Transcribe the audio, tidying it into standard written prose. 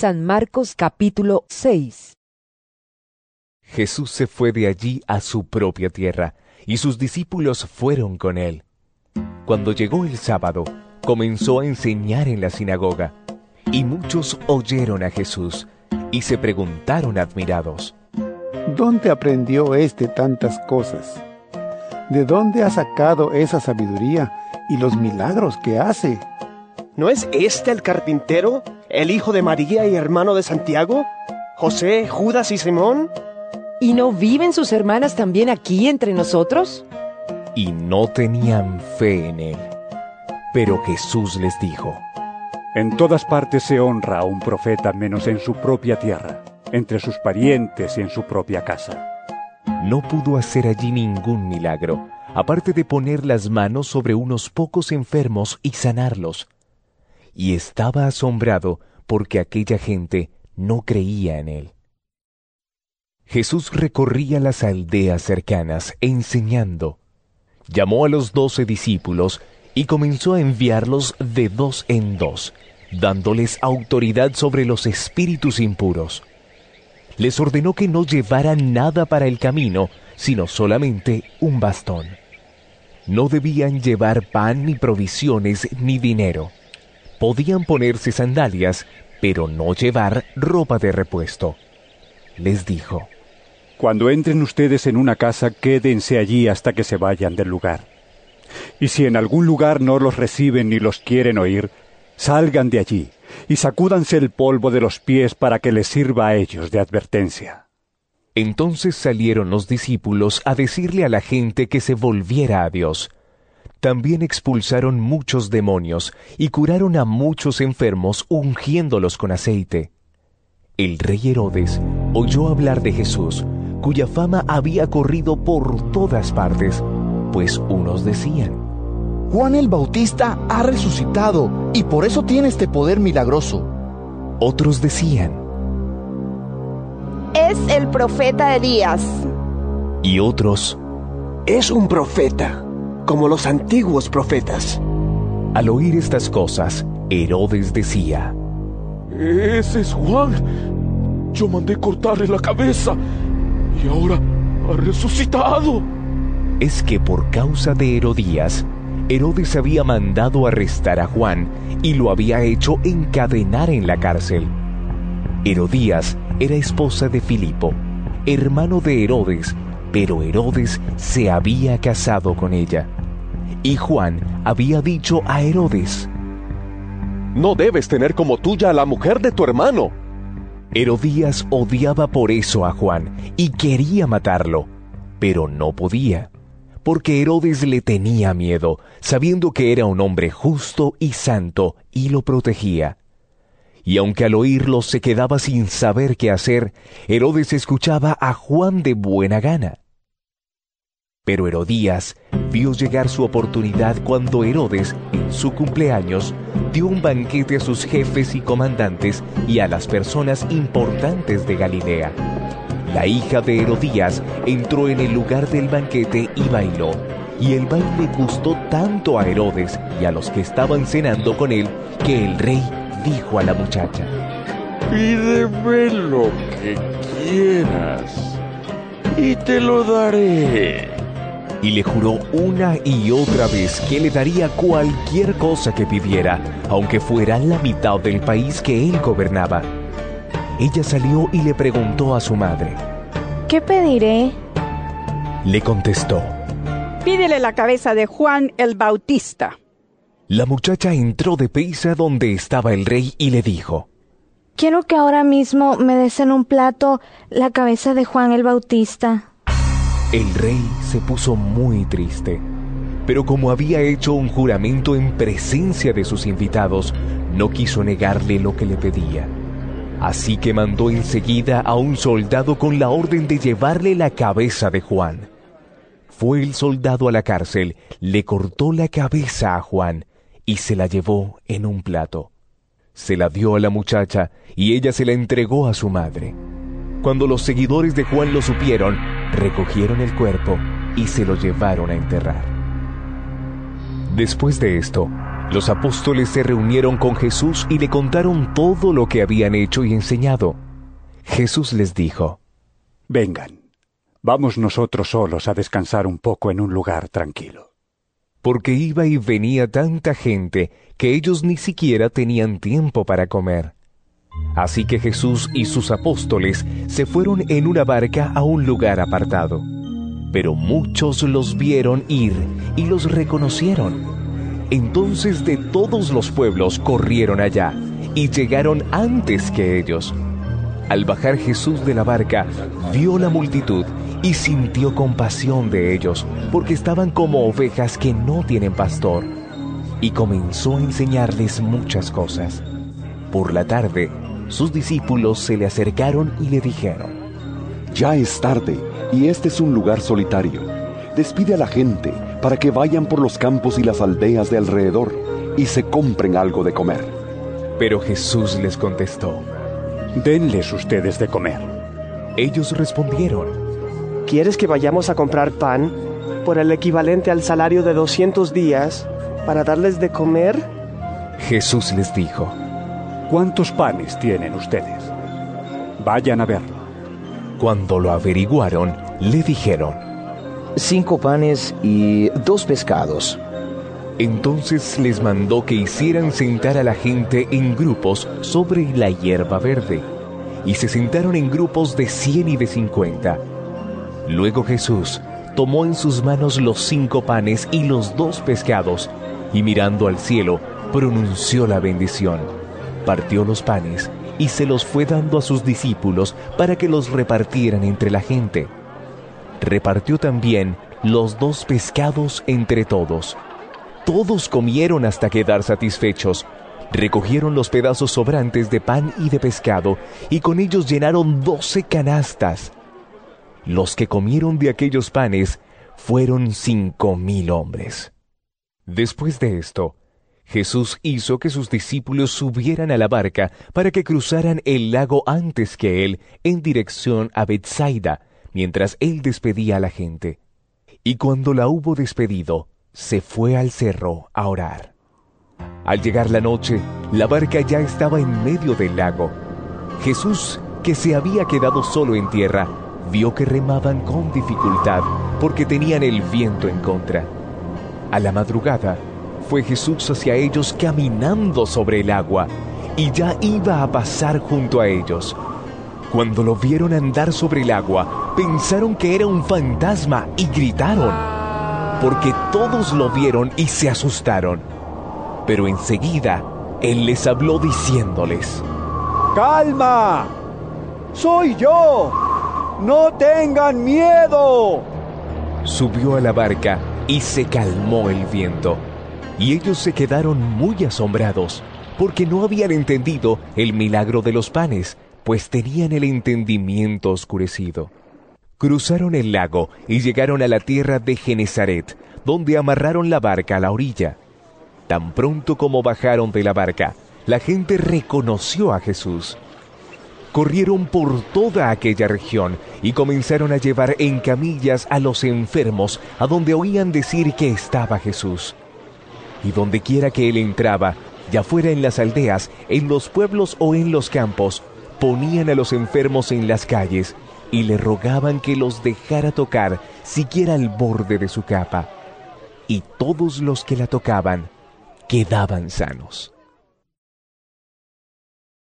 San Marcos capítulo 6. Jesús se fue de allí a su propia tierra, y sus discípulos fueron con él. Cuando llegó el sábado, comenzó a enseñar en la sinagoga, y muchos oyeron a Jesús, y se preguntaron admirados: ¿Dónde aprendió tantas cosas? ¿De dónde ha sacado esa sabiduría y los milagros que hace? ¿No es este el carpintero, el hijo de María y hermano de Santiago, José, Judas y Simón? ¿Y no viven sus hermanas también aquí entre nosotros? Y no tenían fe en él. Pero Jesús les dijo: En todas partes se honra a un profeta menos en su propia tierra, entre sus parientes y en su propia casa. No pudo hacer allí ningún milagro, aparte de poner las manos sobre unos pocos enfermos y sanarlos. Y estaba asombrado porque aquella gente no creía en él. Jesús recorría las aldeas cercanas enseñando. Llamó a los 12 discípulos y comenzó a enviarlos de 2 en 2, dándoles autoridad sobre los espíritus impuros. Les ordenó que no llevaran nada para el camino, sino solamente un bastón. No debían llevar pan ni provisiones ni dinero. Podían ponerse sandalias, pero no llevar ropa de repuesto. Les dijo: Cuando entren ustedes en una casa, quédense allí hasta que se vayan del lugar. Y si en algún lugar no los reciben ni los quieren oír, salgan de allí y sacúdanse el polvo de los pies para que les sirva a ellos de advertencia. Entonces salieron los discípulos a decirle a la gente que se volviera a Dios. También expulsaron muchos demonios y curaron a muchos enfermos ungiéndolos con aceite. El rey Herodes oyó hablar de Jesús, cuya fama había corrido por todas partes, pues unos decían: Juan el Bautista ha resucitado y por eso tiene este poder milagroso. Otros decían: Es el profeta Elías. Y otros: Es un profeta, como los antiguos profetas. Al oír estas cosas, Herodes decía: Ese es Juan. Yo mandé cortarle la cabeza y ahora ha resucitado. Es que por causa de Herodías, Herodes había mandado arrestar a Juan y lo había hecho encadenar en la cárcel. Herodías era esposa de Filipo, hermano de Herodes, pero Herodes se había casado con ella. Y Juan había dicho a Herodes: No debes tener como tuya a la mujer de tu hermano. Herodías odiaba por eso a Juan y quería matarlo, pero no podía, porque Herodes le tenía miedo, sabiendo que era un hombre justo y santo, y lo protegía. Y aunque al oírlo se quedaba sin saber qué hacer, Herodes escuchaba a Juan de buena gana. Pero Herodías vio llegar su oportunidad cuando Herodes, en su cumpleaños, dio un banquete a sus jefes y comandantes y a las personas importantes de Galilea. La hija de Herodías entró en el lugar del banquete y bailó, y el baile gustó tanto a Herodes y a los que estaban cenando con él, que el rey dijo a la muchacha: Pídeme lo que quieras y te lo daré. Y le juró una y otra vez que le daría cualquier cosa que pidiera, aunque fuera la mitad del país que él gobernaba. Ella salió y le preguntó a su madre: ¿Qué pediré? Le contestó: Pídele la cabeza de Juan el Bautista. La muchacha entró deprisa donde estaba el rey y le dijo: Quiero que ahora mismo me des en un plato la cabeza de Juan el Bautista. El rey se puso muy triste, pero como había hecho un juramento en presencia de sus invitados, no quiso negarle lo que le pedía. Así que mandó enseguida a un soldado con la orden de llevarle la cabeza de Juan. Fue el soldado a la cárcel, le cortó la cabeza a Juan y se la llevó en un plato. Se la dio a la muchacha y ella se la entregó a su madre. Cuando los seguidores de Juan lo supieron, recogieron el cuerpo y se lo llevaron a enterrar. Después de esto, Los apóstoles se reunieron con Jesús y le contaron todo lo que habían hecho y enseñado. Jesús les dijo: Vengan, vamos nosotros solos a descansar un poco en un lugar tranquilo. Porque iba y venía tanta gente que ellos ni siquiera tenían tiempo para comer. Así que Jesús y sus apóstoles se fueron en una barca a un lugar apartado. Pero muchos los vieron ir y los reconocieron. Entonces de todos los pueblos corrieron allá y llegaron antes que ellos. Al bajar Jesús de la barca, vio la multitud y sintió compasión de ellos, porque estaban como ovejas que no tienen pastor. Y comenzó a enseñarles muchas cosas. Por la tarde, sus discípulos se le acercaron y le dijeron: Ya es tarde y este es un lugar solitario. Despide a la gente para que vayan por los campos y las aldeas de alrededor y se compren algo de comer. Pero Jesús les contestó: Denles ustedes de comer. Ellos respondieron: ¿Quieres que vayamos a comprar pan por el equivalente al salario de 200 días para darles de comer? Jesús les dijo: ¿Cuántos panes tienen ustedes? Vayan a verlo. Cuando lo averiguaron, le dijeron: 5 panes y 2 pescados. Entonces les mandó que hicieran sentar a la gente en grupos sobre la hierba verde, y se sentaron en grupos de 100 y de 50. Luego Jesús tomó en sus manos los 5 panes y los 2 pescados, y mirando al cielo, pronunció la bendición. Partió los panes y se los fue dando a sus discípulos para que los repartieran entre la gente. Repartió también los 2 pescados entre todos. Todos comieron hasta quedar satisfechos. Recogieron los pedazos sobrantes de pan y de pescado, y con ellos llenaron 12 canastas. Los que comieron de aquellos panes fueron 5,000 hombres. Después de esto, Jesús hizo que sus discípulos subieran a la barca para que cruzaran el lago antes que él en dirección a Betsaida, mientras él despedía a la gente. Y cuando la hubo despedido, se fue al cerro a orar. Al llegar la noche, la barca ya estaba en medio del lago. Jesús, que se había quedado solo en tierra, vio que remaban con dificultad porque tenían el viento en contra. A la madrugada, fue Jesús hacia ellos caminando sobre el agua, y ya iba a pasar junto a ellos. Cuando lo vieron andar sobre el agua, pensaron que era un fantasma y gritaron, porque todos lo vieron y se asustaron. Pero enseguida, él les habló diciéndoles: ¡Calma! ¡Soy yo! ¡No tengan miedo! Subió a la barca y se calmó el viento. Y ellos se quedaron muy asombrados, porque no habían entendido el milagro de los panes, pues tenían el entendimiento oscurecido. Cruzaron el lago y llegaron a la tierra de Genesaret, donde amarraron la barca a la orilla. Tan pronto como bajaron de la barca, la gente reconoció a Jesús. Corrieron por toda aquella región y comenzaron a llevar en camillas a los enfermos a donde oían decir que estaba Jesús. Y donde quiera que él entraba, ya fuera en las aldeas, en los pueblos o en los campos, ponían a los enfermos en las calles y le rogaban que los dejara tocar siquiera al borde de su capa. Y todos los que la tocaban quedaban sanos.